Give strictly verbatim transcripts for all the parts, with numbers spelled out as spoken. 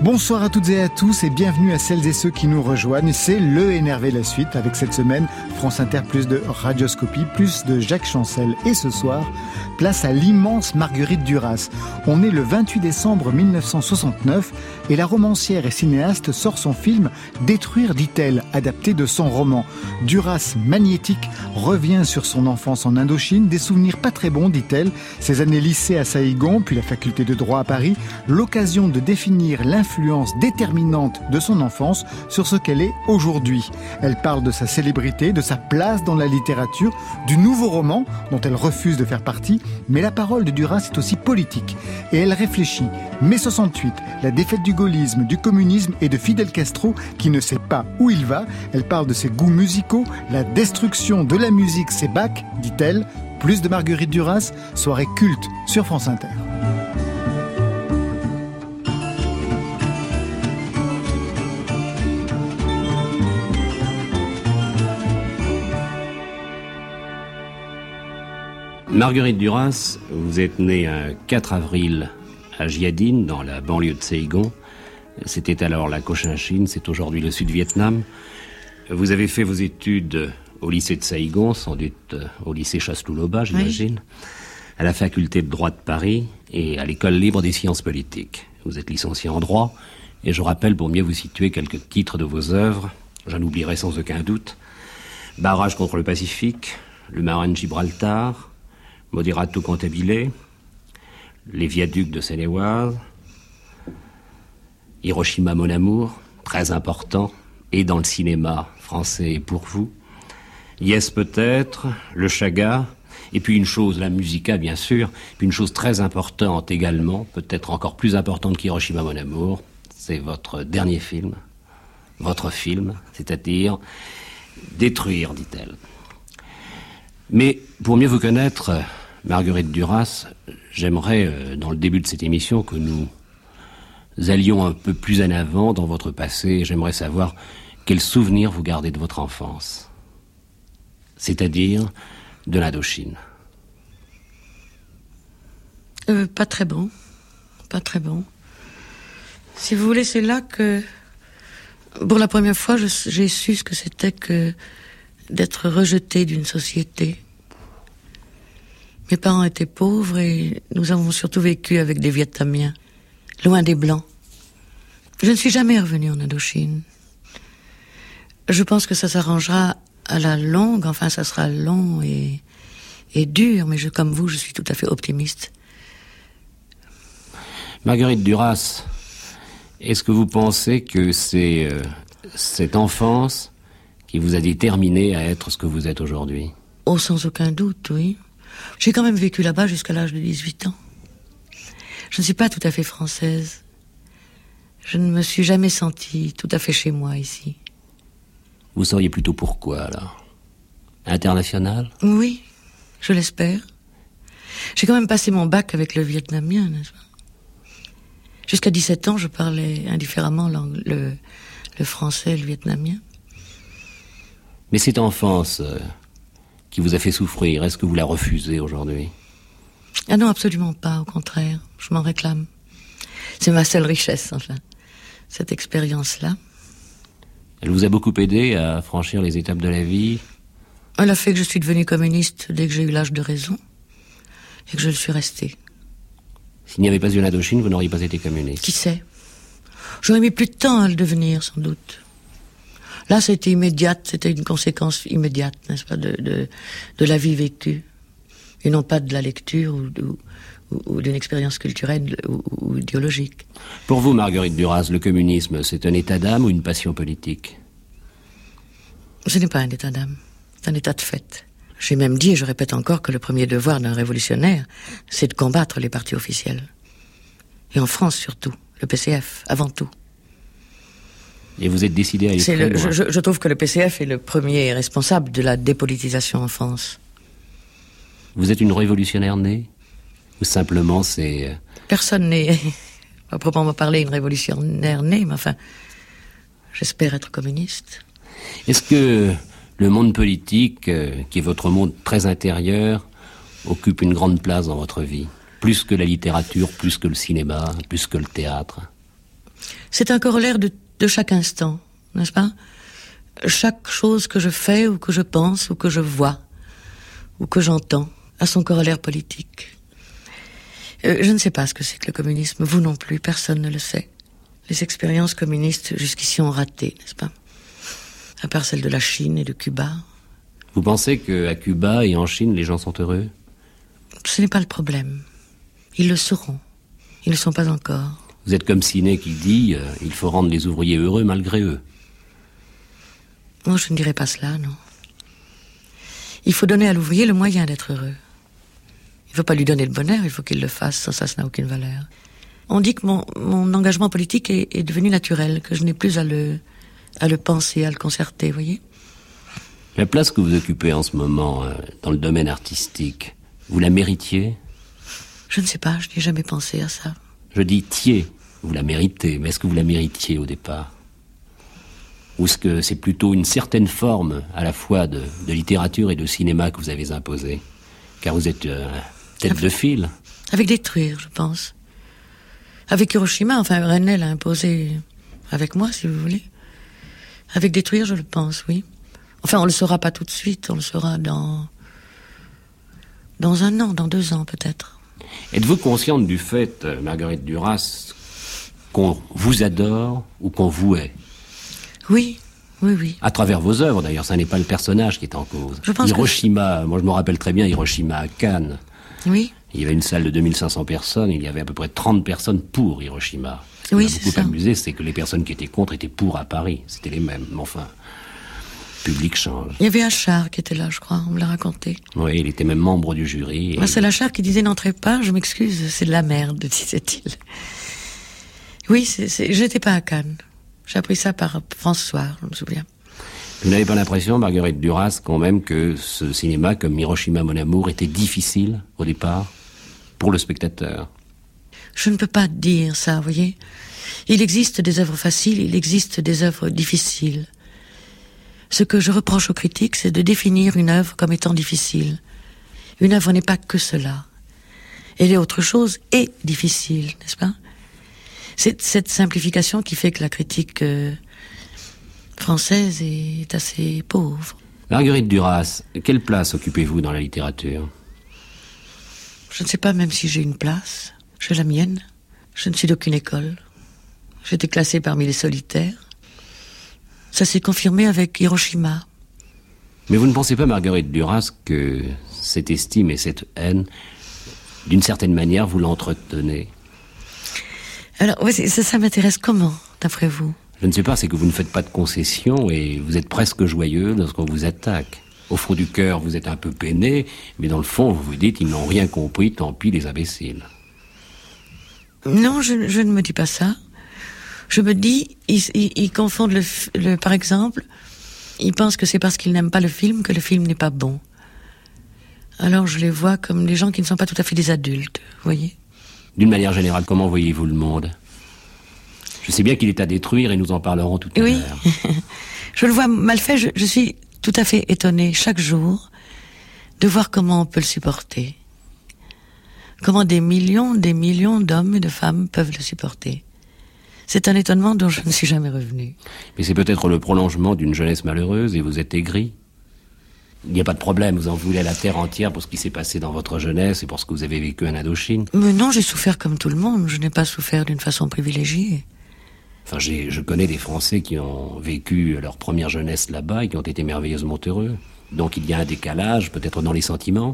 Bonsoir à toutes et à tous et bienvenue à celles et ceux qui nous rejoignent. C'est le Énervé la suite avec cette semaine France Inter plus de Radioscopie, plus de Jacques Chancel. Et ce soir, place à l'immense Marguerite Duras. On est le vingt-huit décembre mille neuf cent soixante-neuf et la romancière et cinéaste sort son film Détruire, dit-elle, adapté de son roman. Duras, magnétique, revient sur son enfance en Indochine, des souvenirs pas très bons, dit-elle, ses années lycée à Saïgon, puis la faculté de droit à Paris, l'occasion de définir l'influence déterminante de son enfance sur ce qu'elle est aujourd'hui. Elle parle de sa célébrité, de sa place dans la littérature, du nouveau roman dont elle refuse de faire partie, mais la parole de Duras est aussi politique. Et elle réfléchit. mai soixante-huit, la défaite du gaullisme, du communisme et de Fidel Castro qui ne sait pas où il va. Elle parle de ses goûts musicaux, la destruction de la musique, c'est Bach, dit-elle. Plus de Marguerite Duras, soirée culte sur France Inter. Marguerite Duras, vous êtes née un quatre avril à Giadine, dans la banlieue de Saïgon. C'était alors la Cochinchine, c'est aujourd'hui le Sud-Vietnam. Vous avez fait vos études au lycée de Saïgon, sans doute au lycée Chasse-Louloba, j'imagine, oui. À la faculté de droit de Paris et à l'école libre des sciences politiques. Vous êtes licencié en droit, et je rappelle, pour mieux vous situer, quelques titres de vos œuvres. J'en oublierai sans aucun doute. Barrage contre le Pacifique, Le marin de Gibraltar, Moderato Cantabile, Les viaducs de Seine-et-Oise, Hiroshima mon amour, très important, et dans le cinéma français et pour vous, Yes peut-être, Le Chaga, et puis une chose, la musica bien sûr, puis une chose très importante également, peut-être encore plus importante qu'Hiroshima mon amour, c'est votre dernier film, votre film, c'est-à-dire Détruire, dit-elle. Mais pour mieux vous connaître, Marguerite Duras, j'aimerais, dans le début de cette émission, que nous allions un peu plus en avant dans votre passé. J'aimerais savoir quels souvenirs vous gardez de votre enfance, c'est-à-dire de l'Indochine. Euh, pas très bon, pas très bon. Si vous voulez, c'est là que, pour la première fois, je, j'ai su ce que c'était que d'être rejeté d'une société. Mes parents étaient pauvres et nous avons surtout vécu avec des Vietnamiens, loin des Blancs. Je ne suis jamais revenue en Indochine. Je pense que ça s'arrangera à la longue, enfin ça sera long et, et dur, mais je, comme vous, je suis tout à fait optimiste. Marguerite Duras, est-ce que vous pensez que c'est euh, cette enfance qui vous a déterminé à être ce que vous êtes aujourd'hui? Oh, sans aucun doute, oui. J'ai quand même vécu là-bas jusqu'à l'âge de dix-huit ans. Je ne suis pas tout à fait française. Je ne me suis jamais sentie tout à fait chez moi ici. Vous seriez plutôt pourquoi, alors? International? Oui, je l'espère. J'ai quand même passé mon bac avec le vietnamien, n'est-ce pas? Jusqu'à dix-sept ans, je parlais indifféremment le, le français et le vietnamien. Mais cette enfance euh, qui vous a fait souffrir, est-ce que vous la refusez aujourd'hui? Ah non, absolument pas, au contraire. Je m'en réclame. C'est ma seule richesse, enfin, cette expérience-là. Elle vous a beaucoup aidé à franchir les étapes de la vie? Elle a fait que je suis devenue communiste dès que j'ai eu l'âge de raison, et que je le suis restée. S'il n'y avait pas eu l'Indochine, vous n'auriez pas été communiste? Qui sait? J'aurais mis plus de temps à le devenir, sans doute. Là, c'était immédiat, c'était une conséquence immédiate, n'est-ce pas, de, de, de la vie vécue. Et non pas de la lecture ou, ou, ou d'une expérience culturelle ou, ou idéologique. Pour vous, Marguerite Duras, le communisme, c'est un état d'âme ou une passion politique? Ce n'est pas un état d'âme, c'est un état de fait. J'ai même dit, et je répète encore, que le premier devoir d'un révolutionnaire, c'est de combattre les partis officiels. Et en France, surtout, le P C F, avant tout. Et vous êtes décidé à aller c'est très le, loin. Je, je trouve que le P C F est le premier responsable de la dépolitisation en France. Vous êtes une révolutionnaire née? Ou simplement c'est... Personne n'est, à proprement parler, une révolutionnaire née, mais enfin, j'espère être communiste. Est-ce que le monde politique, euh, qui est votre monde très intérieur, occupe une grande place dans votre vie? Plus que la littérature, plus que le cinéma, plus que le théâtre? C'est un corollaire de, de chaque instant, n'est-ce pas? Chaque chose que je fais, ou que je pense, ou que je vois, ou que j'entends, a son corollaire politique. Euh, je ne sais pas ce que c'est que le communisme, vous non plus, personne ne le sait. Les expériences communistes jusqu'ici ont raté, n'est-ce pas? À part celle de la Chine et de Cuba. Vous pensez qu'à Cuba et en Chine, les gens sont heureux? Ce n'est pas le problème. Ils le seront. Ils ne le sont pas encore. Vous êtes comme Siné qui dit euh, « il faut rendre les ouvriers heureux malgré eux ». Non, je ne dirais pas cela, non. Il faut donner à l'ouvrier le moyen d'être heureux. Il ne faut pas lui donner le bonheur, il faut qu'il le fasse, sans ça, ça n'a aucune valeur. On dit que mon, mon engagement politique est, est devenu naturel, que je n'ai plus à le, à le penser, à le concerter, vous voyez. La place que vous occupez en ce moment euh, dans le domaine artistique, vous la méritiez? Je ne sais pas, je n'ai jamais pensé à ça. Je dis tiers, vous la méritez, mais est-ce que vous la méritiez au départ? Ou est-ce que c'est plutôt une certaine forme à la fois de, de littérature et de cinéma que vous avez imposée? Car vous êtes euh, tête avec, de file. Avec détruire, je pense. Avec Hiroshima, enfin René l'a imposé avec moi, si vous voulez. Avec détruire, je le pense, oui. Enfin, on le saura pas tout de suite, on le saura dans... dans un an, dans deux ans peut-être. Êtes-vous consciente du fait, euh, Marguerite Duras, qu'on vous adore ou qu'on vous hait? Oui, oui, oui. À travers vos œuvres, d'ailleurs, ça n'est pas le personnage qui est en cause. Je pense Hiroshima, que... moi je me rappelle très bien Hiroshima à Cannes. Oui. Il y avait une salle de deux mille cinq cents personnes, il y avait à peu près trente personnes pour Hiroshima. Ce qui oui, m'a c'est beaucoup ça. amusé, c'est que les personnes qui étaient contre étaient pour à Paris. C'était les mêmes, mais enfin, le public change. Il y avait Achard qui était là, je crois, on me l'a raconté. Oui, il était même membre du jury. Et... Ah, c'est Achard qui disait « N'entrez pas, je m'excuse, c'est de la merde », disait-il. Oui, c'est, c'est... j'étais pas à Cannes. J'ai appris ça par François, je me souviens. Vous n'avez pas l'impression, Marguerite Duras, quand même, que ce cinéma, comme Hiroshima mon amour, était difficile, au départ, pour le spectateur? Je ne peux pas dire ça, vous voyez. Il existe des œuvres faciles, il existe des œuvres difficiles. Ce que je reproche aux critiques, c'est de définir une œuvre comme étant difficile. Une œuvre n'est pas que cela. Elle est autre chose et difficile, n'est-ce pas? C'est cette simplification qui fait que la critique euh, française est assez pauvre. Marguerite Duras, quelle place occupez-vous dans la littérature? Je ne sais pas même si j'ai une place. J'ai la mienne. Je ne suis d'aucune école. J'étais classée parmi les solitaires. Ça s'est confirmé avec Hiroshima. Mais vous ne pensez pas, Marguerite Duras, que cette estime et cette haine, d'une certaine manière, vous l'entretenez? Alors, ouais, ça, ça m'intéresse comment, d'après vous? Je ne sais pas, c'est que vous ne faites pas de concessions et vous êtes presque joyeux lorsqu'on vous attaque. Au fond du cœur, vous êtes un peu peiné, mais dans le fond, vous vous dites, ils n'ont rien compris, tant pis les imbéciles. Non, je, je ne me dis pas ça. Je me dis, ils, ils, ils confondent le, le... Par exemple, ils pensent que c'est parce qu'ils n'aiment pas le film que le film n'est pas bon. Alors je les vois comme des gens qui ne sont pas tout à fait des adultes, vous voyez? D'une manière générale, comment voyez-vous le monde? Je sais bien qu'il est à détruire et nous en parlerons tout à oui. l'heure. Je le vois mal fait, je, je suis tout à fait étonnée chaque jour de voir comment on peut le supporter. Comment des millions, des millions d'hommes et de femmes peuvent le supporter. C'est un étonnement dont je ne suis jamais revenue. Mais c'est peut-être le prolongement d'une jeunesse malheureuse et vous êtes aigri. Il n'y a pas de problème, vous en voulez à la terre entière pour ce qui s'est passé dans votre jeunesse et pour ce que vous avez vécu en Indochine. Mais non, j'ai souffert comme tout le monde, je n'ai pas souffert d'une façon privilégiée. Enfin, j'ai, je connais des Français qui ont vécu leur première jeunesse là-bas et qui ont été merveilleusement heureux. Donc il y a un décalage, peut-être dans les sentiments.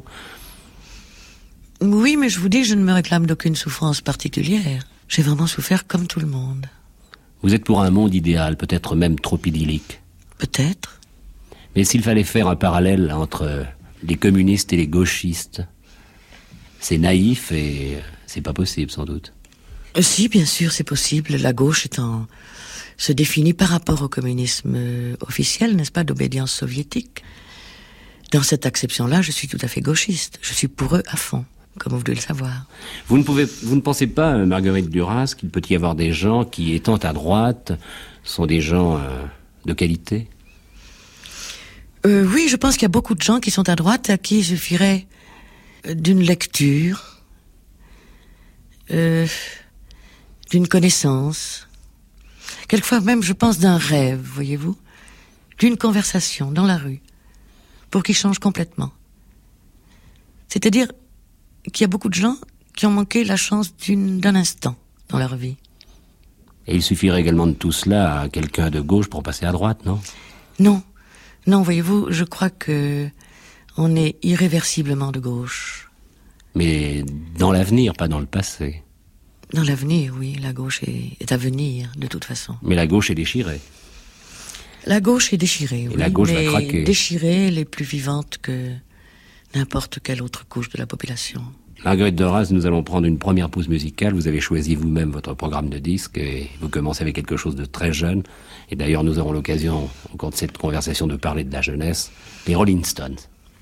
Oui, mais je vous dis, je ne me réclame d'aucune souffrance particulière. J'ai vraiment souffert comme tout le monde. Vous êtes pour un monde idéal, peut-être même trop idyllique. Peut-être. Mais s'il fallait faire un parallèle entre les communistes et les gauchistes, c'est naïf et c'est pas possible sans doute. Euh, si, bien sûr, c'est possible. La gauche étant se définit par rapport au communisme euh, officiel, n'est-ce pas, d'obédience soviétique. Dans cette acception-là, je suis tout à fait gauchiste. Je suis pour eux à fond, comme vous devez le savoir. Vous ne pouvez, vous ne pensez pas, Marguerite Duras, qu'il peut y avoir des gens qui, étant à droite, sont des gens euh, de qualité? Euh, oui, je pense qu'il y a beaucoup de gens qui sont à droite à qui il suffirait d'une lecture, euh, d'une connaissance, Quelquefois même, je pense d'un rêve, voyez-vous, d'une conversation dans la rue, pour qu'il change complètement. C'est-à-dire qu'il y a beaucoup de gens qui ont manqué la chance d'une, d'un instant dans leur vie. Et il suffirait également de tout cela à quelqu'un de gauche pour passer à droite, non? Non, non, voyez-vous, je crois que on est irréversiblement de gauche. Mais dans l'avenir, pas dans le passé. Dans l'avenir, oui, la gauche est, est à venir, de toute façon. Mais la gauche est déchirée. La gauche est déchirée, Et oui, la gauche mais va craquer. Déchirée, elle est plus vivante que n'importe quelle autre couche de la population. Marguerite Duras, nous allons prendre une première pause musicale. Vous avez choisi vous-même votre programme de disques et vous commencez avec quelque chose de très jeune. Et d'ailleurs, nous aurons l'occasion, au cours de cette conversation, de parler de la jeunesse, les Rolling Stones.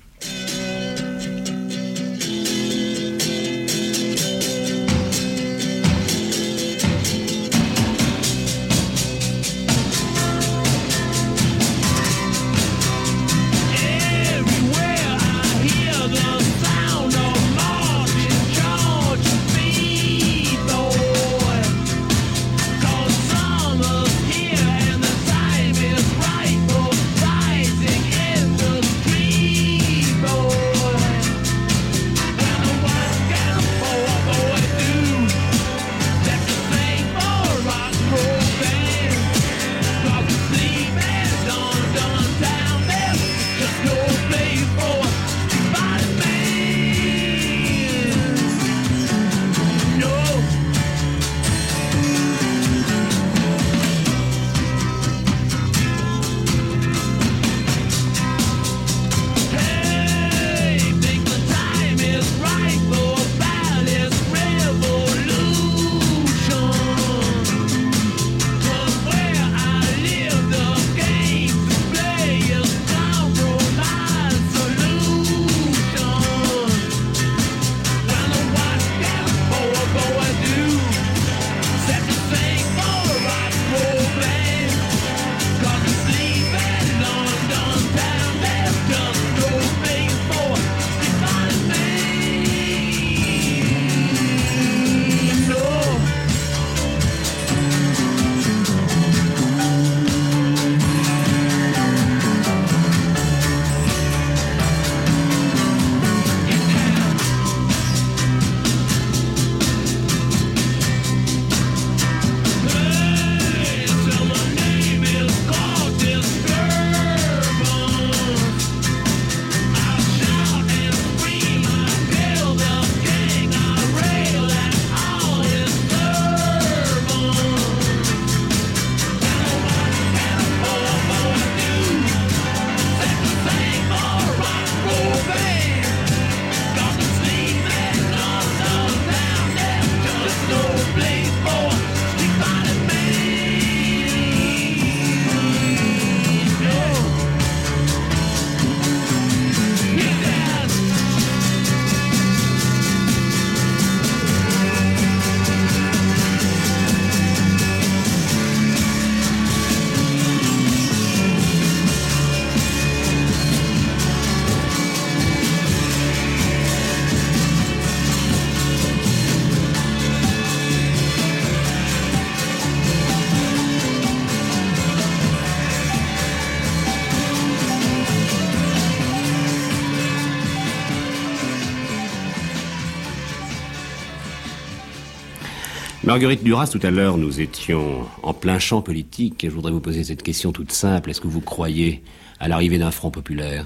Marguerite Duras, tout à l'heure, nous étions en plein champ politique et je voudrais vous poser cette question toute simple. Est-ce que vous croyez à l'arrivée d'un front populaire?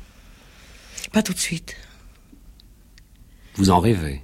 Pas tout de suite. Vous en rêvez?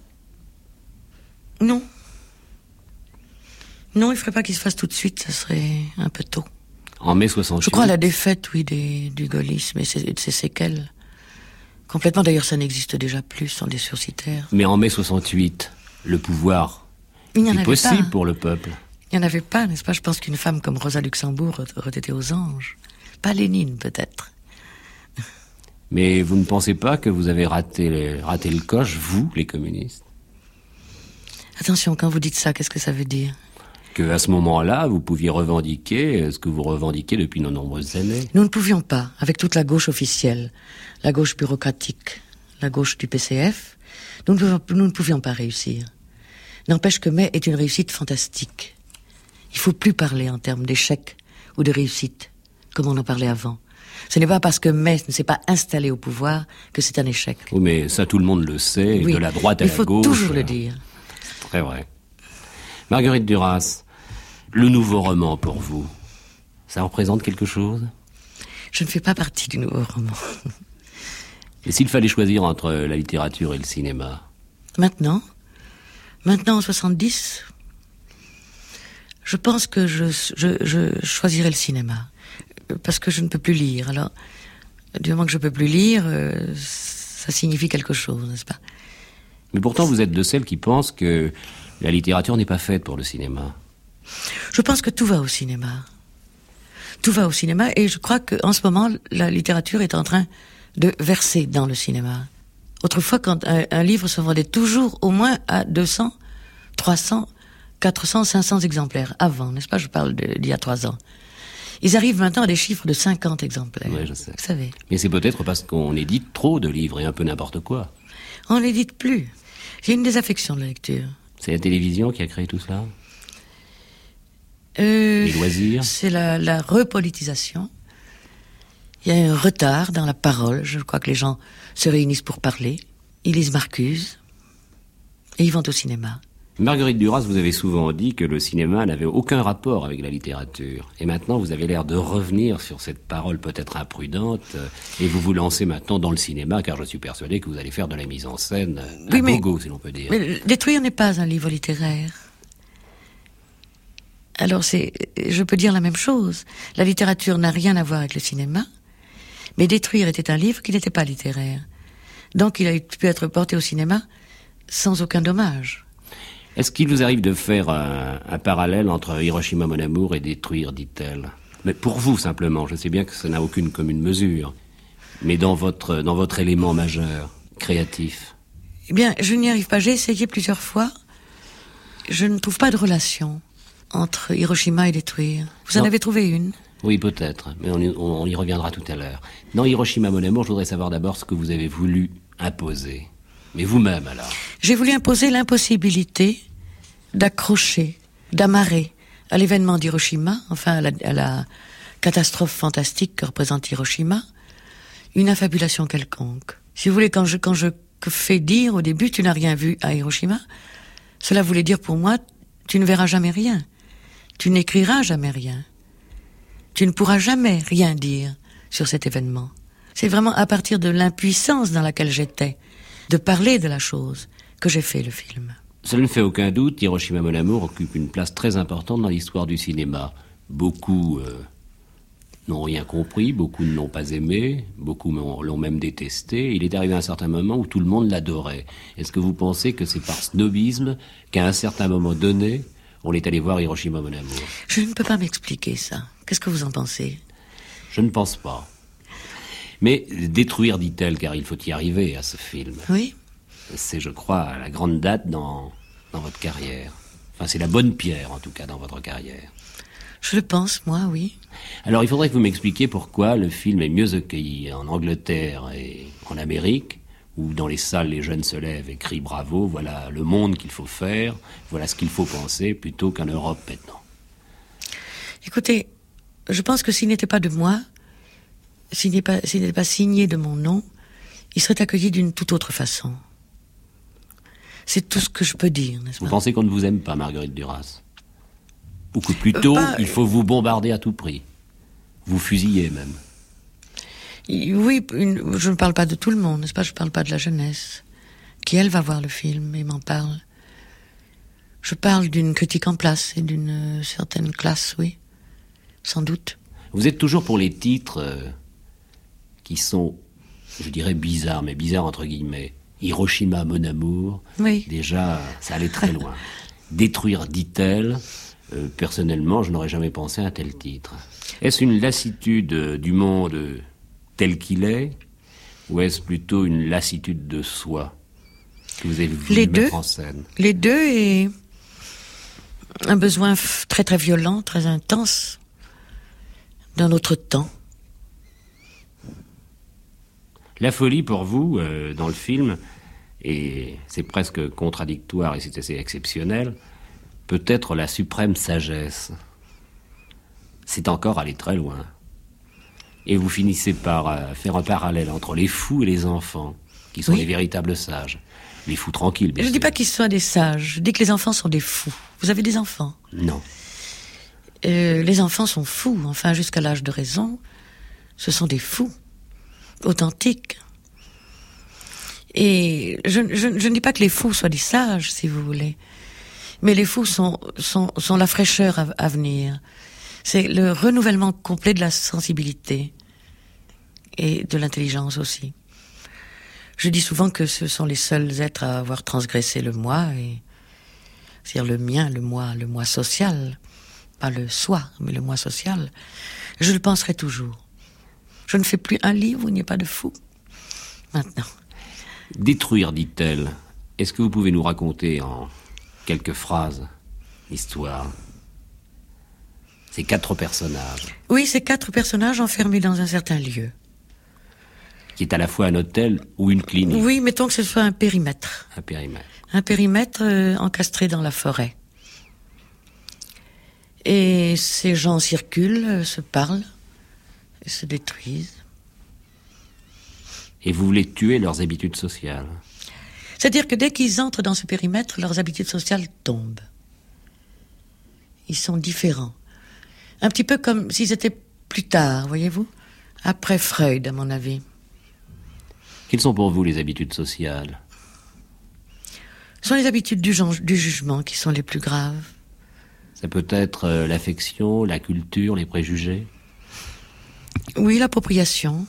Non. Non, il ne faudrait pas qu'il se fasse tout de suite, ça serait un peu tôt. En mai soixante-huit? Je crois à la défaite, oui, des, du gaullisme et de ses séquelles. Complètement, d'ailleurs, ça n'existe déjà plus sans des sursitaires. Mais en mai soixante-huit, le pouvoir est possible pas. Pour le peuple. Il n'y en avait pas, n'est-ce pas? Je pense qu'une femme comme Rosa Luxembourg aurait été aux anges. Pas Lénine, peut-être. Mais vous ne pensez pas que vous avez raté, les, raté le coche, vous, les communistes? Attention, quand vous dites ça, qu'est-ce que ça veut dire? Que à ce moment-là, vous pouviez revendiquer ce que vous revendiquez depuis de nombreuses années. Nous ne pouvions pas, avec toute la gauche officielle, la gauche bureaucratique, la gauche du P C F, nous ne pouvions, nous ne pouvions pas réussir. N'empêche que mai est une réussite fantastique. Il faut plus parler en termes d'échec ou de réussite, comme on en parlait avant. Ce n'est pas parce que Metz ne s'est pas installé au pouvoir que c'est un échec. Oui, mais ça, tout le monde le sait, oui, de la droite à la gauche. Il faut toujours le dire. C'est très vrai. Marguerite Duras, le nouveau roman pour vous, ça représente quelque chose ? Je ne fais pas partie du nouveau roman. Et s'il fallait choisir entre la littérature et le cinéma ? Maintenant, maintenant en soixante-dix, je pense que je, je, je choisirais le cinéma. Parce que je ne peux plus lire. Alors, du moment que je ne peux plus lire, euh, ça signifie quelque chose, n'est-ce pas ? Mais pourtant, vous êtes de celles qui pensent que la littérature n'est pas faite pour le cinéma. Je pense que tout va au cinéma. Tout va au cinéma, et je crois qu'en ce moment, la littérature est en train de verser dans le cinéma. Autrefois, quand un, un livre se vendait toujours au moins à deux cents, trois cents, quatre cents, cinq cents exemplaires. Avant, n'est-ce pas ? Je parle de, d'il y a trois ans. Ils arrivent maintenant à des chiffres de cinquante exemplaires. Oui, je sais. Vous savez. Mais c'est peut-être parce qu'on édite trop de livres et un peu n'importe quoi. On n'édite plus. J'ai une désaffection de la lecture. C'est la télévision qui a créé tout cela ? euh, Les loisirs ? C'est la, la repolitisation. Il y a un retard dans la parole. Je crois que les gens se réunissent pour parler. Ils lisent Marcuse. Et ils vont au cinéma. Marguerite Duras, vous avez souvent dit que le cinéma n'avait aucun rapport avec la littérature. Et maintenant, vous avez l'air de revenir sur cette parole peut-être imprudente, euh, et vous vous lancez maintenant dans le cinéma, car je suis persuadé que vous allez faire de la mise en scène euh, oui, à mais, gogo, si l'on peut dire. Mais Détruire n'est pas un livre littéraire. Alors, c'est, je peux dire la même chose. La littérature n'a rien à voir avec le cinéma, mais Détruire était un livre qui n'était pas littéraire. Donc, il a pu être porté au cinéma sans aucun dommage. Est-ce qu'il vous arrive de faire un, un parallèle entre Hiroshima mon amour et Détruire, dit-elle ? Mais pour vous, simplement, je sais bien que ça n'a aucune commune mesure, mais dans votre, dans votre élément majeur, créatif. Eh bien, je n'y arrive pas. J'ai essayé plusieurs fois. Je ne trouve pas de relation entre Hiroshima et Détruire. Vous en Non. avez trouvé une ? Oui, peut-être, mais on y, on, on y reviendra tout à l'heure. Dans Hiroshima mon amour, je voudrais savoir d'abord ce que vous avez voulu imposer. Mais vous-même, alors ? J'ai voulu imposer l'impossibilité d'accrocher, d'amarrer à l'événement d'Hiroshima, enfin à la, à la catastrophe fantastique que représente Hiroshima, une affabulation quelconque. Si vous voulez, quand je, quand je fais dire au début « tu n'as rien vu à Hiroshima », cela voulait dire pour moi « tu ne verras jamais rien, tu n'écriras jamais rien, tu ne pourras jamais rien dire sur cet événement ». C'est vraiment à partir de l'impuissance dans laquelle j'étais, de parler de la chose, que j'ai fait le film. Cela ne fait aucun doute, Hiroshima mon amour occupe une place très importante dans l'histoire du cinéma. Beaucoup euh, n'ont rien compris, beaucoup ne l'ont pas aimé, beaucoup l'ont même détesté. Il est arrivé un certain moment où tout le monde l'adorait. Est-ce que vous pensez que c'est par snobisme qu'à un certain moment donné, on est allé voir Hiroshima mon amour ? Je ne peux pas m'expliquer ça. Qu'est-ce que vous en pensez ? Je ne pense pas. Mais Détruire, dit-elle, car il faut y arriver à ce film. Oui. C'est, je crois, la grande date dans, dans votre carrière. Enfin, c'est la bonne pierre, en tout cas, dans votre carrière. Je le pense, moi, oui. Alors, il faudrait que vous m'expliquiez pourquoi le film est mieux accueilli en Angleterre et en Amérique, où dans les salles, les jeunes se lèvent et crient bravo, voilà le monde qu'il faut faire, voilà ce qu'il faut penser, plutôt qu'en Europe maintenant. Écoutez, je pense que s'il n'était pas de moi, s'il n'est pas, s'il n'était pas signé de mon nom, il serait accueilli d'une toute autre façon. C'est tout ce que je peux dire, n'est-ce pas ? Vous pensez qu'on ne vous aime pas, Marguerite Duras ? Ou que plutôt, euh, bah, il faut vous bombarder à tout prix ? Vous fusiller même ? Oui, une, je ne parle pas de tout le monde, n'est-ce pas ? Je ne parle pas de la jeunesse, qui, elle, va voir le film et m'en parle. Je parle d'une critique en place et d'une euh, certaine classe, oui, sans doute. Vous êtes toujours pour les titres euh, qui sont, je dirais, bizarres, mais bizarres entre guillemets. Hiroshima, mon amour, oui. Déjà, ça allait très loin. Détruire, dit-elle, euh, personnellement, je n'aurais jamais pensé à un tel titre. Est-ce une lassitude euh, du monde euh, tel qu'il est, ou est-ce plutôt une lassitude de soi que vous avez voulu les mettre deux, en scène ? Les deux, et un besoin f- très très violent, très intense, d'un autre temps. La folie pour vous, euh, dans le film, et c'est presque contradictoire et c'est assez exceptionnel, peut-être la suprême sagesse. C'est encore aller très loin. Et vous finissez par euh, faire un parallèle entre les fous et les enfants, qui sont Oui. les véritables sages. Les fous tranquilles, bien Je ne dis sûr. pas qu'ils soient des sages, je dis que les enfants sont des fous. Vous avez des enfants? Non. Euh, les enfants sont fous, enfin jusqu'à l'âge de raison, ce sont des fous, authentiques. Et je, je, je ne dis pas que les fous soient des sages, si vous voulez, mais les fous sont, sont, sont la fraîcheur à, à venir. C'est le renouvellement complet de la sensibilité et de l'intelligence aussi. Je dis souvent que ce sont les seuls êtres à avoir transgressé le moi, et, c'est-à-dire le mien, le moi, le moi social. Pas le soi, mais le moi social. Je le penserai toujours. Je ne fais plus un livre où il n'y a pas de fou. Maintenant. Détruire, dit-elle. Est-ce que vous pouvez nous raconter en quelques phrases l'histoire? Ces quatre personnages, Oui, ces quatre personnages enfermés dans un certain lieu. qui est à la fois un hôtel ou une clinique, Oui, mettons que ce soit un périmètre. un périmètre. Un périmètre euh, encastré dans la forêt. Et ces gens circulent, euh, se parlent, et se détruisent. Et vous voulez tuer leurs habitudes sociales. C'est-à-dire que dès qu'ils entrent dans ce périmètre, leurs habitudes sociales tombent. Ils sont différents. Un petit peu comme s'ils étaient plus tard, voyez-vous, après Freud, à mon avis. Quelles sont pour vous les habitudes sociales? Ce sont les habitudes du, gen- du jugement qui sont les plus graves. Ça peut être euh, l'affection, la culture, les préjugés. Oui, l'appropriation.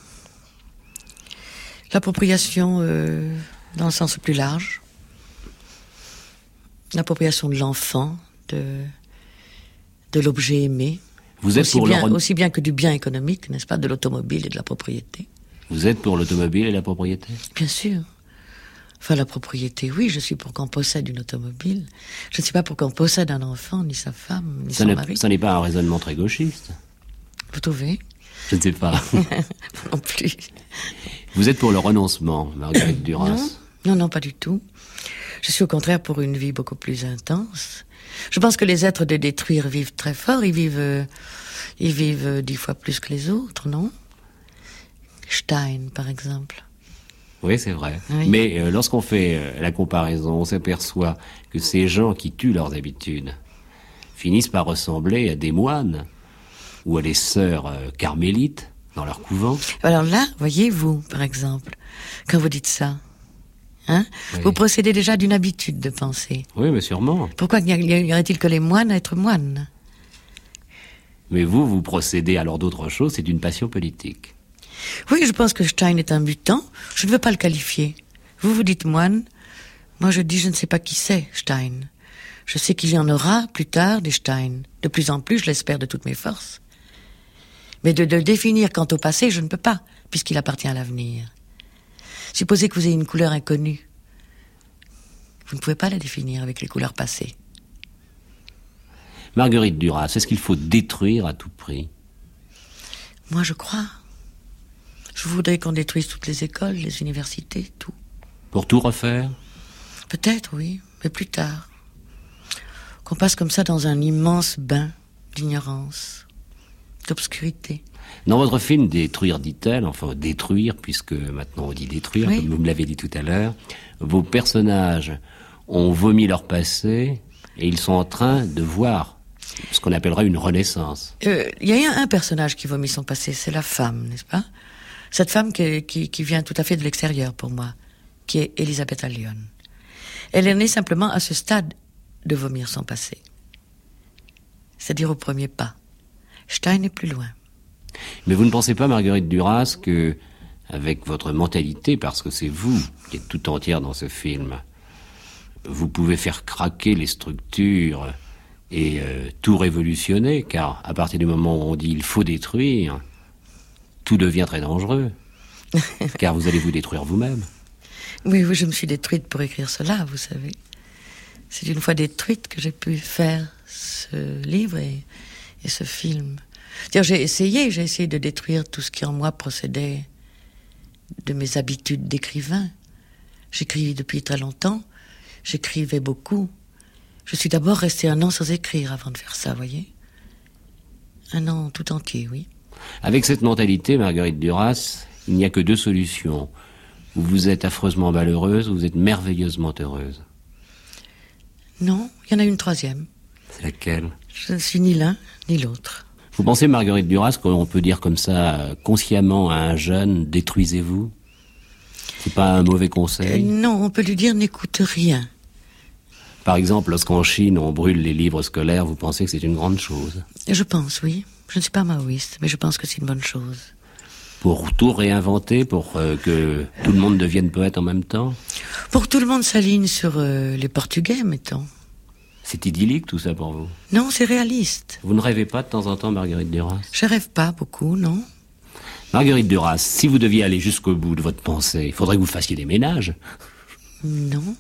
L'appropriation euh, dans le sens le plus large. L'appropriation de l'enfant, de, de l'objet aimé. Vous êtes Aussi pour bien, le re- aussi bien que du bien économique, n'est-ce pas, de l'automobile et de la propriété. Vous êtes pour l'automobile et la propriété? Bien sûr. Enfin, la propriété, oui, je suis pour qu'on possède une automobile. Je ne suis pas pour qu'on possède un enfant, ni sa femme, ni Ça son n'est, mari. ça n'est pas un raisonnement très gauchiste. Vous trouvez? Je ne sais pas. Non plus. Vous êtes pour le renoncement, Marguerite Duras. Non, non, non, pas du tout. Je suis au contraire pour une vie beaucoup plus intense. Je pense que les êtres de détruire vivent très fort. Ils vivent, euh, ils vivent euh, dix fois plus que les autres, non? Stein, par exemple. Oui, c'est vrai. Oui. Mais euh, lorsqu'on fait euh, la comparaison, on s'aperçoit que ces gens qui tuent leurs habitudes finissent par ressembler à des moines ou à des sœurs euh, carmélites dans leur couvent. Alors là, voyez-vous, par exemple, quand vous dites ça, hein, Oui. vous procédez déjà d'une habitude de pensée. Oui, mais sûrement. Pourquoi y a- y aurait-il que les moines à être moines? Mais vous, vous procédez alors d'autre chose, c'est une passion politique. Oui, je pense que Stein est un mutant. Je ne veux pas le qualifier. Vous, vous dites moine. Moi, je dis, je ne sais pas qui c'est, Stein. Je sais qu'il y en aura, plus tard, des Stein. De plus en plus, je l'espère de toutes mes forces. Mais de, de le définir quant au passé, je ne peux pas, puisqu'il appartient à l'avenir. Supposez que vous ayez une couleur inconnue. Vous ne pouvez pas la définir avec les couleurs passées. Marguerite Duras, est-ce qu'il faut détruire à tout prix? Moi, je crois. Je voudrais qu'on détruise toutes les écoles, les universités, tout. Pour tout refaire? Peut-être, oui, mais plus tard. Qu'on passe comme ça dans un immense bain d'ignorance, d'obscurité. Dans votre film Détruire, dit-elle, enfin détruire, puisque maintenant on dit détruire, Oui. comme vous me l'avez dit tout à l'heure, vos personnages ont vomi leur passé et ils sont en train de voir ce qu'on appellerait une renaissance. Euh, Il y a un personnage qui vomit son passé, c'est la femme, n'est-ce pas? Cette femme qui, qui, qui vient tout à fait de l'extérieur pour moi, qui est Elisabeth Allion. Elle est née simplement à ce stade de vomir son passé. C'est-à-dire au premier pas. Stein est plus loin. Mais vous ne pensez pas, Marguerite Duras, que, avec votre mentalité, parce que c'est vous qui êtes tout entière dans ce film, vous pouvez faire craquer les structures et euh, tout révolutionner, car à partir du moment où on dit il faut détruire, tout devient très dangereux, car vous allez vous détruire vous-même. Oui, oui, je me suis détruite pour écrire cela, vous savez. C'est une fois détruite que j'ai pu faire ce livre et, et ce film. C'est-à-dire, j'ai essayé, j'ai essayé de détruire tout ce qui en moi procédait de mes habitudes d'écrivain. J'écrivais depuis très longtemps, j'écrivais beaucoup, Je suis d'abord restée un an sans écrire avant de faire ça, voyez. Un an tout entier, oui. Avec cette mentalité, Marguerite Duras, il n'y a que deux solutions. Ou vous êtes affreusement malheureuse, ou vous êtes merveilleusement heureuse. Non, il y en a une troisième. C'est laquelle? Je ne suis ni l'un, ni l'autre. Vous pensez, Marguerite Duras, qu'on peut dire comme ça, consciemment à un jeune, détruisez-vous? C'est pas un mauvais conseil? euh, Non, on peut lui dire n'écoute rien. Par exemple, lorsqu'en Chine, on brûle les livres scolaires, vous pensez que c'est une grande chose? Je pense, oui. Je ne suis pas maoïste, mais je pense que c'est une bonne chose. Pour tout réinventer, pour euh, que tout le monde devienne poète en même temps? Pour que tout le monde s'aligne sur euh, les Portugais, mettons. C'est idyllique tout ça pour vous? Non, c'est réaliste. Vous ne rêvez pas de temps en temps, Marguerite Duras? Je rêve pas beaucoup, non. Marguerite Duras, si vous deviez aller jusqu'au bout de votre pensée, il faudrait que vous fassiez des ménages. Non.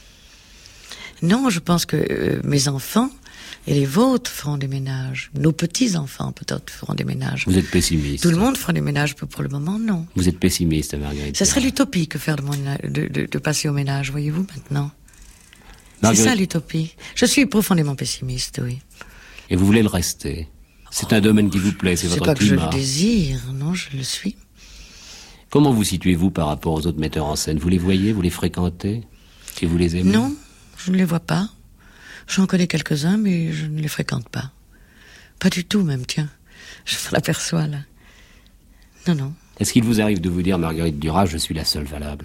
Non, je pense que euh, mes enfants et les vôtres feront des ménages. Nos petits-enfants, peut-être, feront des ménages. Vous êtes pessimiste. Tout le monde fera des ménages, pour le moment, non. Vous êtes pessimiste, Marguerite. Ça serait l'utopie que faire de, mon, de, de, de passer au ménage, voyez-vous, maintenant. Marguerite... C'est ça, l'utopie. Je suis profondément pessimiste, oui. Et vous voulez le rester? C'est un domaine qui vous plaît, c'est votre climat. C'est pas climat. que je le désire, non, je le suis. Comment vous situez-vous par rapport aux autres metteurs en scène? Vous les voyez, vous les fréquentez? Et vous les aimez? Non, je ne les vois pas. J'en connais quelques-uns, mais je ne les fréquente pas. Pas du tout, même, tiens. Je m'en aperçois, là. Non, non. Est-ce qu'il vous arrive de vous dire, Marguerite Duras, je suis la seule valable?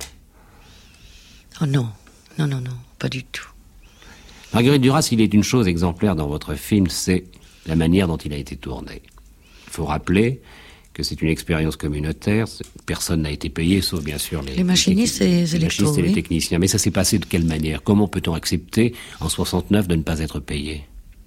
Oh non, non, non, non, pas du tout. Marguerite Duras, il est une chose exemplaire dans votre film, c'est la manière dont il a été tourné. Il faut rappeler que c'est une expérience communautaire, personne n'a été payé, sauf bien sûr les, les machinistes les, et les, les, électros, machinistes et oui. les techniciens. Mais ça s'est passé de quelle manière? Comment peut-on accepter, en soixante-neuf, de ne pas être payé?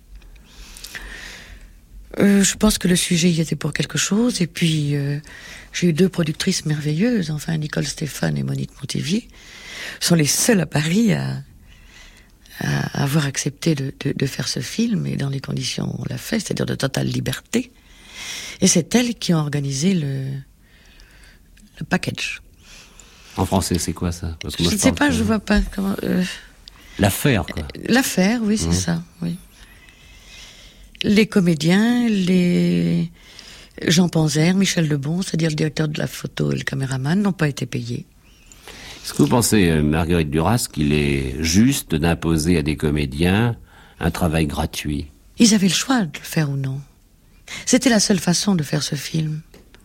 euh, Je pense que le sujet y était pour quelque chose, et puis euh, j'ai eu deux productrices merveilleuses, enfin Nicole Stéphane et Monique Montévier, sont les seules à Paris à, à avoir accepté de, de, de faire ce film, et dans les conditions où on l'a fait, c'est-à-dire de totale liberté. Et c'est elles qui ont organisé le, le package. En français, c'est quoi ça? Parce que Je moi, ne sais pas, que... je vois pas comment... Euh... L'affaire, quoi. L'affaire, oui, c'est mmh. ça, oui. Les comédiens, les... Jean Panzer, Michel Lebon, c'est-à-dire le directeur de la photo et le caméraman, n'ont pas été payés. Est-ce que vous pensez, Marguerite Duras, qu'il est juste d'imposer à des comédiens un travail gratuit? Ils avaient le choix de le faire ou non. C'était la seule façon de faire ce film.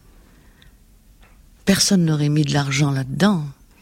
Personne n'aurait mis de l'argent là-dedans.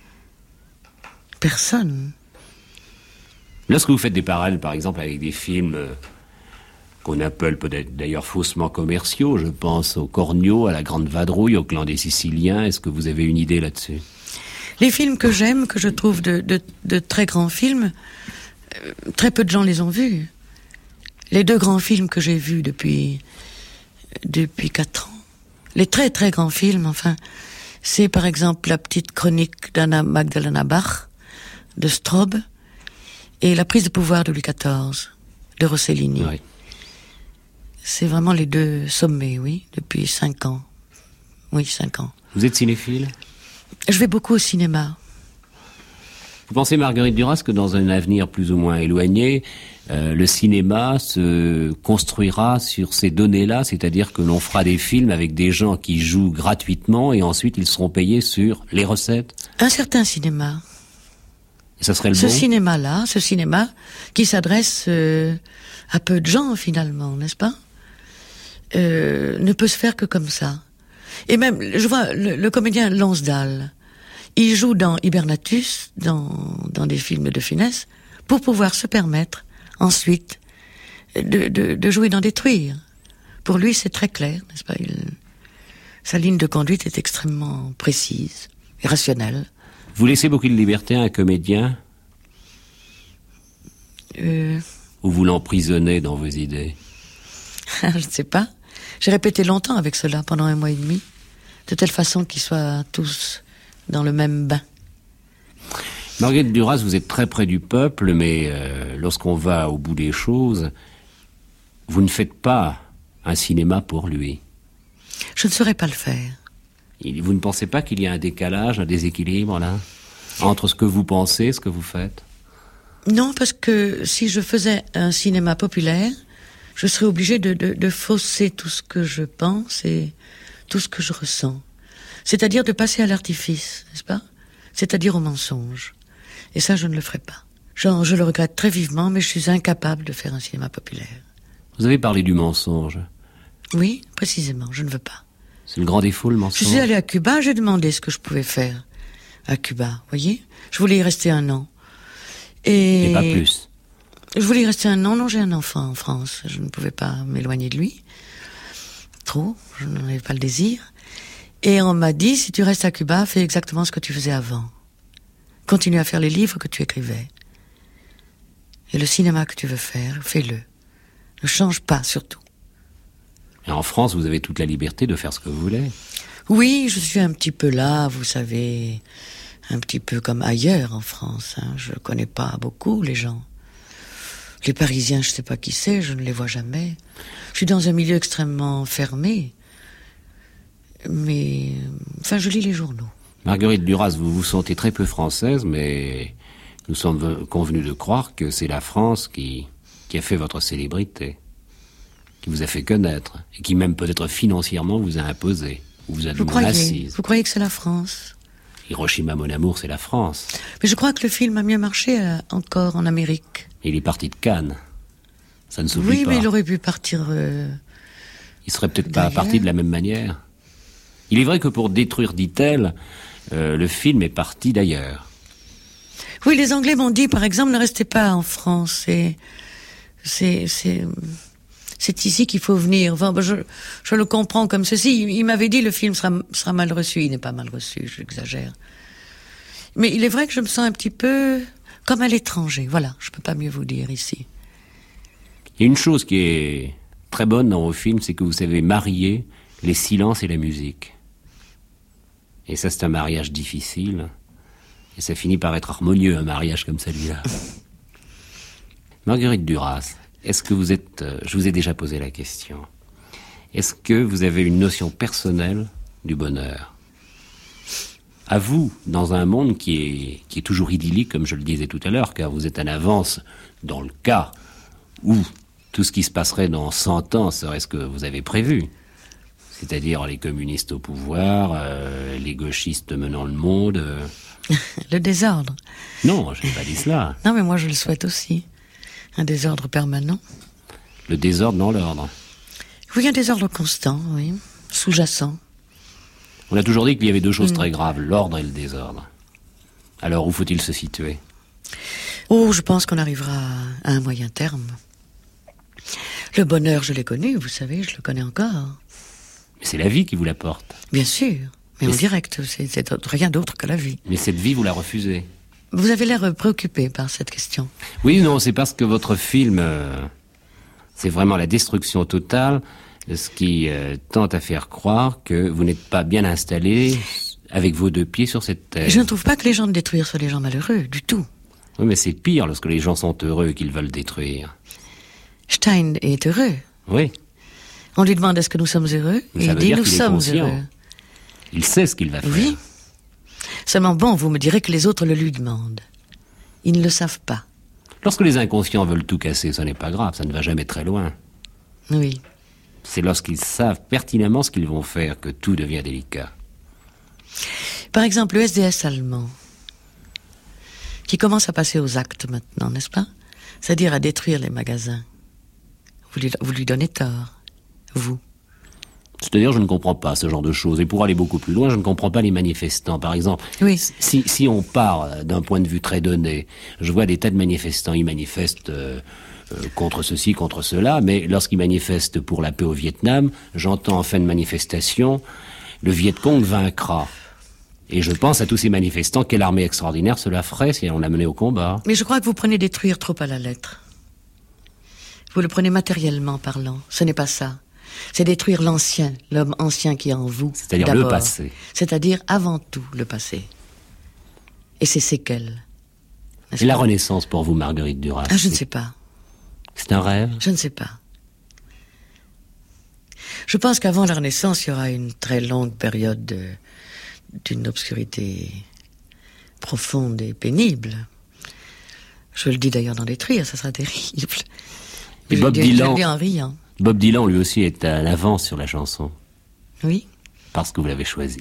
Personne. Lorsque vous faites des parallèles, par exemple, avec des films euh, qu'on appelle peut-être d'ailleurs faussement commerciaux, je pense au Cornio, à La Grande Vadrouille, au Clan des Siciliens, est-ce que vous avez une idée là-dessus? Les films que j'aime, que je trouve de, de, de très grands films, euh, très peu de gens les ont vus. Les deux grands films que j'ai vus depuis... depuis quatre ans. Les très très grands films, enfin, c'est par exemple la petite chronique d'Anna Magdalena Bach, de Straub, et la prise de pouvoir de Louis quatorze, de Rossellini. Oui. C'est vraiment les deux sommets, oui, depuis cinq ans. Oui, cinq ans. Vous êtes cinéphile? Je vais beaucoup au cinéma. Vous pensez, Marguerite Duras, que dans un avenir plus ou moins éloigné, euh, le cinéma se construira sur ces données-là, c'est-à-dire que l'on fera des films avec des gens qui jouent gratuitement et ensuite ils seront payés sur les recettes? Un certain cinéma. Et ça serait le ce bon? cinéma-là, ce cinéma qui s'adresse euh, à peu de gens finalement, n'est-ce pas? euh, Ne peut se faire que comme ça. Et même, je vois le, le comédien Lansdal, il joue dans Hibernatus, dans, dans des films de finesse, pour pouvoir se permettre ensuite de, de, de jouer dans Détruire. Pour lui, c'est très clair, n'est-ce pas? Il, sa ligne de conduite est extrêmement précise et rationnelle. Vous laissez beaucoup de liberté à un comédien? Euh... Ou vous l'emprisonnez dans vos idées? Je ne sais pas. J'ai répété longtemps avec cela, pendant un mois et demi, de telle façon qu'ils soient tous dans le même bain. Marguerite Duras, vous êtes très près du peuple, mais euh, lorsqu'on va au bout des choses, vous ne faites pas un cinéma pour lui. Je ne saurais pas le faire. Il, vous ne pensez pas qu'il y a un décalage, un déséquilibre, là, entre ce que vous pensez et ce que vous faites? Non, parce que si je faisais un cinéma populaire, je serais obligée de, de, de fausser tout ce que je pense et tout ce que je ressens. C'est-à-dire de passer à l'artifice, n'est-ce pas ? C'est-à-dire au mensonge. Et ça, je ne le ferai pas. Genre, je le regrette très vivement, mais je suis incapable de faire un cinéma populaire. Vous avez parlé du mensonge. Oui, précisément, je ne veux pas. C'est le grand défaut, le mensonge. Je suis allée à Cuba, j'ai demandé ce que je pouvais faire à Cuba, voyez ? Je voulais y rester un an. Et, Et pas plus. Je voulais y rester un an, non, j'ai un enfant en France. Je ne pouvais pas m'éloigner de lui. Trop, je n'en avais pas le désir. Et on m'a dit, si tu restes à Cuba, fais exactement ce que tu faisais avant. Continue à faire les livres que tu écrivais. Et le cinéma que tu veux faire, fais-le. Ne change pas, surtout. Et en France, vous avez toute la liberté de faire ce que vous voulez. Oui, je suis un petit peu là, vous savez, un petit peu comme ailleurs en France. Hein. Je connais pas beaucoup les gens. Les Parisiens, je sais pas qui c'est, je ne les vois jamais. Je suis dans un milieu extrêmement fermé. Mais, enfin, je lis les journaux. Marguerite Duras, vous vous sentez très peu française, mais nous sommes convenus de croire que c'est la France qui, qui a fait votre célébrité, qui vous a fait connaître, et qui même peut-être financièrement vous a imposé, ou vous a vous mis croyez, assise. Vous croyez que c'est la France ? Hiroshima, mon amour, c'est la France. Mais je crois que le film a mieux marché euh, encore en Amérique. Il est parti de Cannes. Ça ne s'oublie oui, pas. Oui, mais il aurait pu partir... Euh, il serait peut-être pas parti de la même manière. Il est vrai que pour détruire, dit-elle, euh, le film est parti d'ailleurs. Oui, les Anglais m'ont dit, par exemple, ne restez pas en France. C'est, c'est, c'est, c'est ici qu'il faut venir. Enfin, je, je le comprends comme ceci. Il, il m'avait dit le film sera, sera mal reçu. Il n'est pas mal reçu, j'exagère. Mais il est vrai que je me sens un petit peu comme à l'étranger. Voilà, je peux pas mieux vous dire ici. Il y a une chose qui est très bonne dans vos films, c'est que vous savez marier les silences et la musique. Et ça, c'est un mariage difficile. Et ça finit par être harmonieux, un mariage comme celui-là. Marguerite Duras, est-ce que vous êtes... Euh, je vous ai déjà posé la question. Est-ce que vous avez une notion personnelle du bonheur ? À vous, dans un monde qui est, qui est toujours idyllique, comme je le disais tout à l'heure, car vous êtes en avance dans le cas où tout ce qui se passerait dans cent ans serait ce que vous avez prévu. C'est-à-dire les communistes au pouvoir, euh, les gauchistes menant le monde. Euh... Le désordre. Non, je n'ai pas dit cela. Non, mais moi je le souhaite aussi. Un désordre permanent. Le désordre dans l'ordre. Oui, un désordre constant, oui. Sous-jacent. On a toujours dit qu'il y avait deux choses mmh. très graves, l'ordre et le désordre. Alors, où faut-il se situer ? Oh, je pense qu'on arrivera à un moyen terme. Le bonheur, je l'ai connu, vous savez, je le connais encore. Mais c'est la vie qui vous l'apporte. Bien sûr, mais, mais en direct, c'est, c'est rien d'autre que la vie. Mais cette vie, vous la refusez. Vous avez l'air préoccupé par cette question. Oui, non, c'est parce que votre film, euh, c'est vraiment la destruction totale, ce qui euh, tente à faire croire que vous n'êtes pas bien installé avec vos deux pieds sur cette terre. Je ne trouve pas que les gens de détruire soient des gens malheureux, du tout. Oui, mais c'est pire lorsque les gens sont heureux et qu'ils veulent détruire. Stein est heureux. Oui. On lui demande est-ce que nous sommes heureux, mais et il dit nous sommes heureux. Il sait ce qu'il va faire. Oui. Seulement bon, vous me direz que les autres le lui demandent. Ils ne le savent pas. Lorsque les inconscients veulent tout casser, ça n'est pas grave, ça ne va jamais très loin. Oui. C'est lorsqu'ils savent pertinemment ce qu'ils vont faire que tout devient délicat. Par exemple, le S D S allemand, qui commence à passer aux actes maintenant, n'est-ce pas ? C'est-à-dire à détruire les magasins. Vous lui, vous lui donnez tort, vous. C'est-à-dire, je ne comprends pas ce genre de choses. Et pour aller beaucoup plus loin, je ne comprends pas les manifestants. Par exemple, oui. si, si on part d'un point de vue très donné, je vois des tas de manifestants, ils manifestent euh, euh, contre ceci, contre cela, mais lorsqu'ils manifestent pour la paix au Vietnam, j'entends en fin de manifestation, le Viet Cong vaincra. Et je pense à tous ces manifestants, quelle armée extraordinaire cela ferait si on la menait au combat. Mais je crois que vous prenez détruire trop à la lettre. Vous le prenez matériellement parlant. Ce n'est pas ça. C'est détruire l'ancien, l'homme ancien qui est en vous. C'est-à-dire d'abord. Le passé. C'est-à-dire avant tout le passé. Et ses séquelles. Et la Renaissance pour vous, Marguerite Duras? Ah, je ne sais pas. C'est un rêve? Je ne sais pas. Je pense qu'avant la Renaissance, il y aura une très longue période de, d'une obscurité profonde et pénible. Je le dis d'ailleurs dans les trilles, ça sera terrible. Et je Bob le Dylan, je le dis en riant. Bob Dylan lui aussi est à l'avance sur la chanson. Oui. Parce que vous l'avez choisi.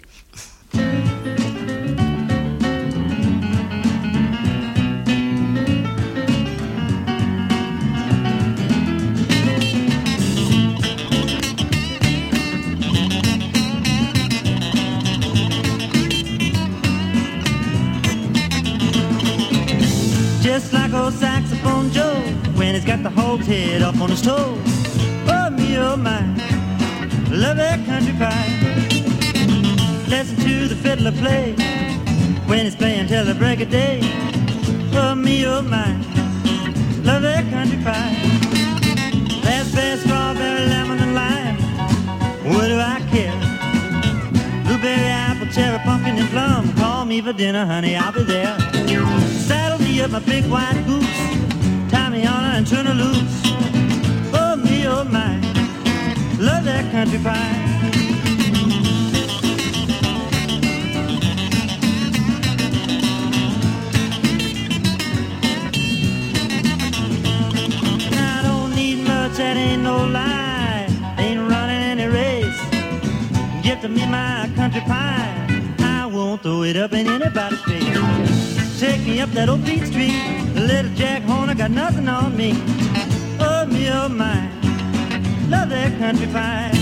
Just like old saxophone Joe, when he's got the hog's head up on his toes. Oh me, oh my, love that country pie. Listen to the fiddler play, when he's playing till the break of day. Oh me, oh my, love that country pie. Raspberry, strawberry, lemon and lime, what do I care? Blueberry, apple, cherry, pumpkin and plum, call me for dinner, honey, I'll be there. Saddle me up my big white goose, tie me on her and turn her loose. Oh me, oh my, love that country pie. I don't need much, that ain't no lie. Ain't running any race. Give to me my country pie, I won't throw it up in anybody's face. Take me up that old Beach Street, little Jack Horner got nothing on me. Oh me, oh my, love that country pie.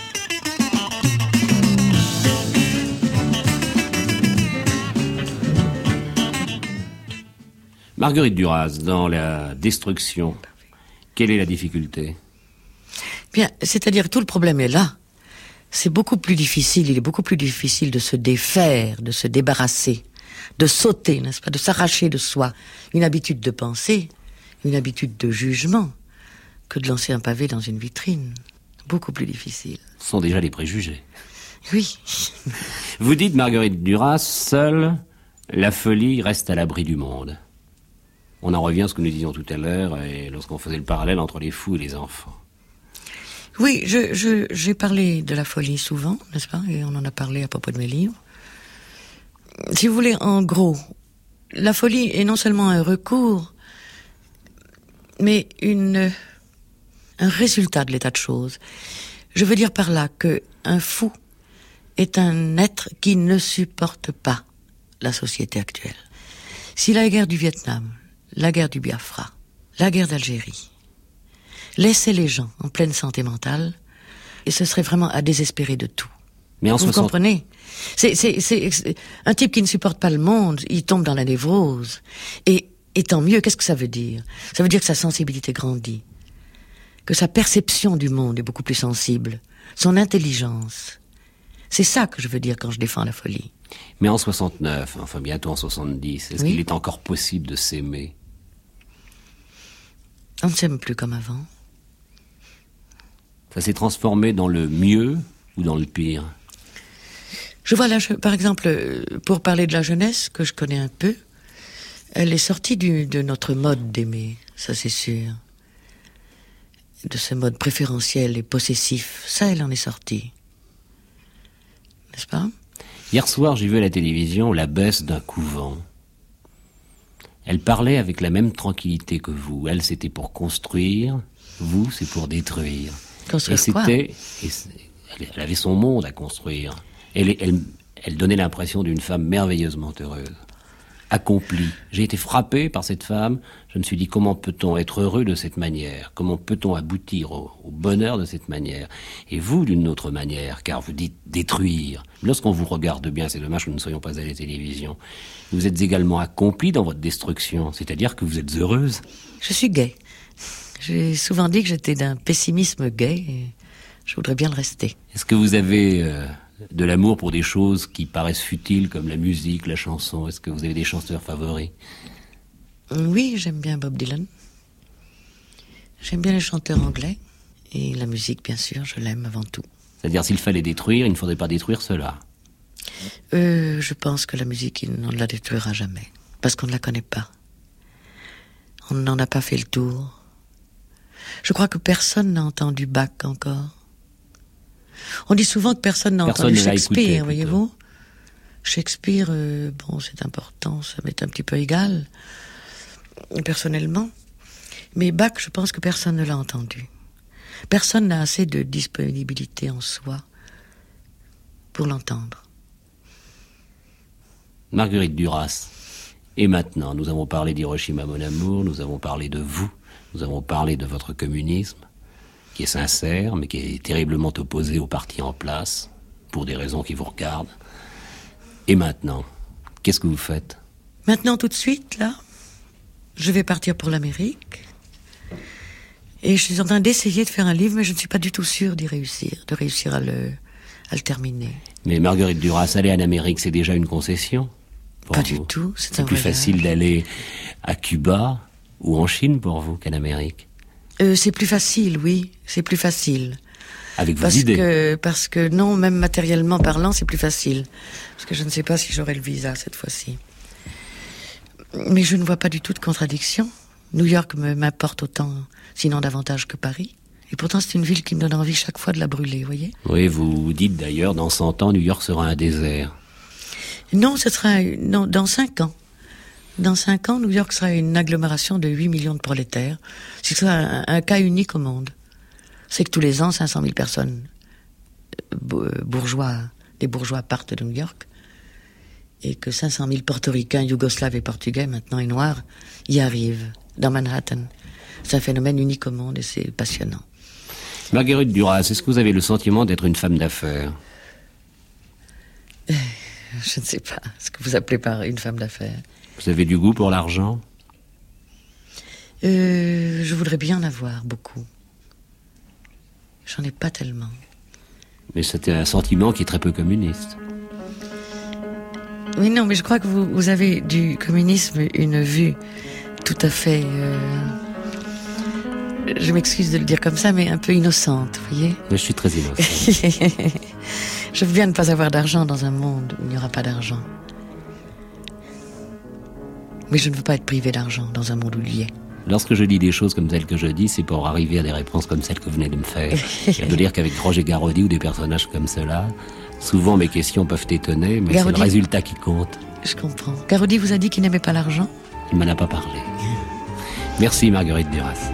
Marguerite Duras, dans la destruction, quelle est la difficulté? Bien, c'est-à-dire tout le problème est là. C'est beaucoup plus difficile, il est beaucoup plus difficile de se défaire, de se débarrasser, de sauter, n'est-ce pas, de s'arracher de soi une habitude de pensée, une habitude de jugement, que de lancer un pavé dans une vitrine. Beaucoup plus difficile. Ce sont déjà les préjugés. Oui. Vous dites, Marguerite Duras, seule la folie reste à l'abri du monde. On en revient à ce que nous disions tout à l'heure, et lorsqu'on faisait le parallèle entre les fous et les enfants. Oui, je, je, j'ai parlé de la folie souvent, n'est-ce pas, et on en a parlé à propos de mes livres. Si vous voulez, en gros, la folie est non seulement un recours, mais une, un résultat de l'état de choses. Je veux dire par là que un fou est un être qui ne supporte pas la société actuelle. Si la guerre du Vietnam, la guerre du Biafra, la guerre d'Algérie laissaient les gens en pleine santé mentale, et ce serait vraiment à désespérer de tout. Mais en Vous soixante... comprenez? C'est, c'est, c'est, c'est un type qui ne supporte pas le monde, il tombe dans la névrose. Et, et tant mieux, qu'est-ce que ça veut dire? Ça veut dire que sa sensibilité grandit, que sa perception du monde est beaucoup plus sensible, son intelligence. C'est ça que je veux dire quand je défends la folie. Mais en soixante-neuf, enfin bientôt en soixante-dix, est-ce oui. qu'il est encore possible de s'aimer? On ne s'aime plus comme avant. Ça s'est transformé dans le mieux ou dans le pire? Je vois là, je, par exemple, pour parler de la jeunesse, que je connais un peu, elle est sortie du, de notre mode d'aimer, ça c'est sûr. De ce mode préférentiel et possessif, ça elle en est sortie. N'est-ce pas? Hier soir, j'ai vu à la télévision l'abbesse d'un couvent. Elle parlait avec la même tranquillité que vous. Elle, c'était pour construire. Vous, c'est pour détruire. Construire et quoi? c'était, et elle avait son monde à construire. Elle, elle, elle donnait l'impression d'une femme merveilleusement heureuse, accomplie. J'ai été frappé par cette femme. Je me suis dit, comment peut-on être heureux de cette manière? Comment peut-on aboutir au, au bonheur de cette manière? Et vous, d'une autre manière, car vous dites détruire. Lorsqu'on vous regarde bien, c'est dommage que nous ne soyons pas à la télévision, vous êtes également accomplie dans votre destruction, c'est-à-dire que vous êtes heureuse. Je suis gay. J'ai souvent dit que j'étais d'un pessimisme gay, et je voudrais bien le rester. Est-ce que vous avez euh, de l'amour pour des choses qui paraissent futiles, comme la musique, la chanson? Est-ce que vous avez des chanteurs favoris? Oui, j'aime bien Bob Dylan. J'aime bien les chanteurs anglais. Et la musique, bien sûr, je l'aime avant tout. C'est-à-dire, s'il fallait détruire, il ne faudrait pas détruire cela. Euh, je pense que la musique, on ne la détruira jamais. Parce qu'on ne la connaît pas. On n'en a pas fait le tour. Je crois que personne n'a entendu Bach encore. On dit souvent que personne n'a Personne entendu ne l'a Shakespeare, écouté, voyez-vous. Shakespeare, euh, bon, c'est important, ça m'est un petit peu égal. personnellement. Mais Bach, je pense que personne ne l'a entendu. Personne n'a assez de disponibilité en soi pour l'entendre. Marguerite Duras. Et maintenant, nous avons parlé d'Hiroshima, mon amour, nous avons parlé de vous, nous avons parlé de votre communisme, qui est sincère, mais qui est terriblement opposé au parti en place, pour des raisons qui vous regardent. Et maintenant, qu'est-ce que vous faites ? Maintenant, tout de suite, là, je vais partir pour l'Amérique. Et je suis en train d'essayer de faire un livre, mais je ne suis pas du tout sûre d'y réussir, de réussir à le, à le terminer. Mais Marguerite Duras, aller en Amérique, c'est déjà une concession ? Pas vous. du tout, c'est, c'est un plus voyage. facile d'aller à Cuba ou en Chine pour vous qu'en Amérique. Euh, c'est plus facile, oui, c'est plus facile. Avec vos parce idées. Que, parce que non, même matériellement parlant, c'est plus facile. Parce que je ne sais pas si j'aurai le visa cette fois-ci. Mais je ne vois pas du tout de contradiction. New York me, m'importe autant, sinon davantage que Paris. Et pourtant, c'est une ville qui me donne envie chaque fois de la brûler, vous voyez ? Oui, vous dites d'ailleurs, dans cent ans, New York sera un désert. Non, ce sera, non, dans cinq ans. Dans cinq ans, New York sera une agglomération de huit millions de prolétaires. Ce sera un, un cas unique au monde. C'est que tous les ans, cinq cent mille personnes, bourgeois, des bourgeois partent de New York. Et que cinq cent mille portoricains, yougoslaves et portugais, maintenant et noirs, y arrivent, dans Manhattan. C'est un phénomène unique au monde et c'est passionnant. Marguerite Duras, est-ce que vous avez le sentiment d'être une femme d'affaires ? Je ne sais pas ce que vous appelez par une femme d'affaires. Vous avez du goût pour l'argent ? euh, Je voudrais bien en avoir beaucoup. J'en ai pas tellement. Mais c'était un sentiment qui est très peu communiste. Oui, non, mais je crois que vous, vous avez du communisme une vue tout à fait... Euh, je m'excuse de le dire comme ça, mais un peu innocente, vous voyez ? Mais je suis très innocent. Je veux bien ne pas avoir d'argent dans un monde où il n'y aura pas d'argent. Mais je ne veux pas être privé d'argent dans un monde où il y est. Lorsque je dis des choses comme celles que je dis, c'est pour arriver à des réponses comme celles que vous venez de me faire. Je dois dire qu'avec Roger Garaudy ou des personnages comme cela, souvent mes questions peuvent étonner, mais Garaudy, c'est le résultat qui compte. Je comprends. Garaudy vous a dit qu'il n'aimait pas l'argent ? Il m'en a pas parlé. Merci Marguerite Duras.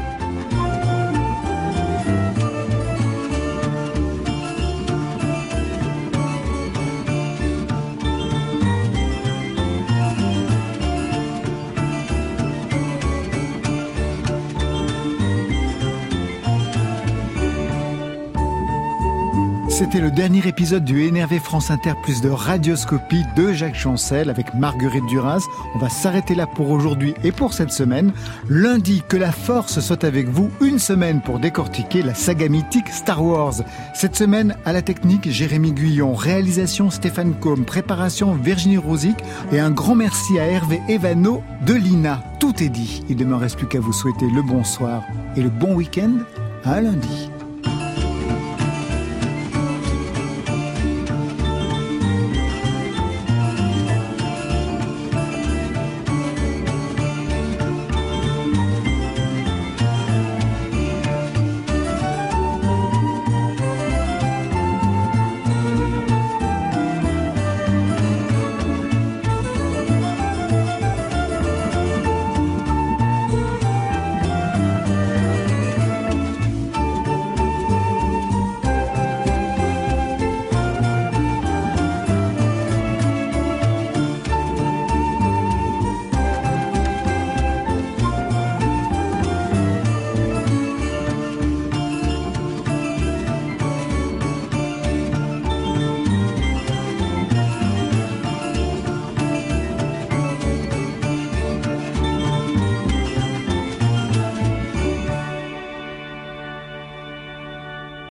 C'était le dernier épisode du Énervé France Inter plus de Radioscopie de Jacques Chancel avec Marguerite Duras. On va s'arrêter là pour aujourd'hui et pour cette semaine. Lundi, que la force soit avec vous, une semaine pour décortiquer la saga mythique Star Wars. Cette semaine, à la technique, Jérémy Guyon, réalisation Stéphane Combe, préparation Virginie Rosic et un grand merci à Hervé Evano de l'I N A. Tout est dit. Il ne me reste plus qu'à vous souhaiter le bonsoir et le bon week-end. À lundi.